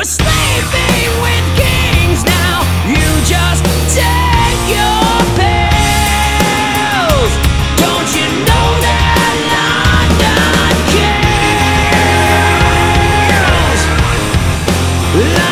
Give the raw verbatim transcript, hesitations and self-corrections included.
We're sleeping with kings now. You just take your pills. Don't you know that London kills?